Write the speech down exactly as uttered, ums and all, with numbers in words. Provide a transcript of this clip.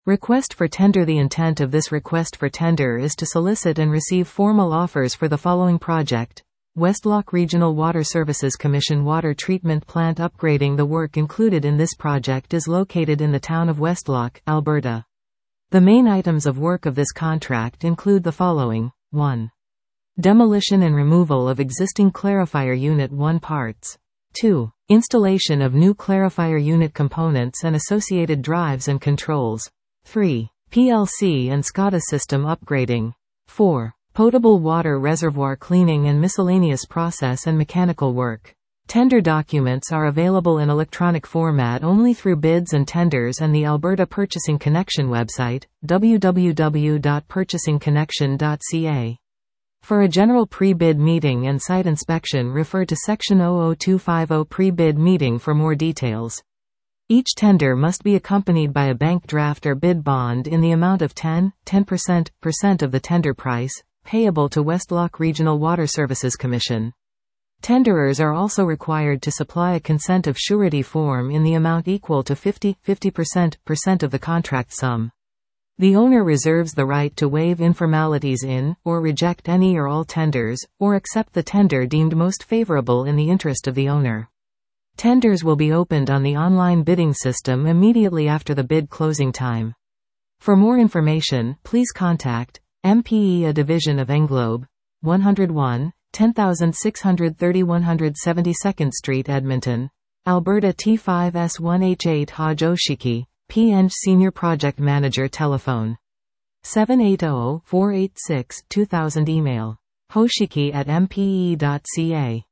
Request for tender. The intent of this request for tender is to solicit and receive formal offers for the following project: Westlock Regional Water Services Commission water treatment plant upgrading. The work included in this project is located in the town of Westlock, Alberta. The main items of work of this contract include the following. one. Demolition and removal of existing clarifier unit one parts. two. Installation of new clarifier unit components and associated drives and controls. three. P L C and SCADA system upgrading. four. Potable water reservoir cleaning and miscellaneous process and mechanical work. Tender documents are available in electronic format only through bids and tenders and the Alberta Purchasing Connection website, w w w dot purchasing connection dot c a. For a general pre-bid meeting and site inspection, refer to Section zero zero two five zero Pre-bid meeting for more details. Each tender must be accompanied by a bank draft or bid bond in the amount of ten percent of the tender price, payable to Westlock Regional Water Services Commission. Tenderers are also required to supply a consent of surety form in the amount equal to fifty percent of the contract sum. The owner reserves the right to waive informalities in, or reject any or all tenders, or accept the tender deemed most favorable in the interest of the owner. Tenders will be opened on the online bidding system immediately after the bid closing time. For more information, please contact M P E A Division of Englobe, one oh one, ten six thirty one seventy-second Street, Edmonton, Alberta T five S one H eight Hodge Oshiki, P Eng Senior Project Manager. Telephone seven eight zero, four eight six, two thousand. Email hoshiki at m p e dot c a.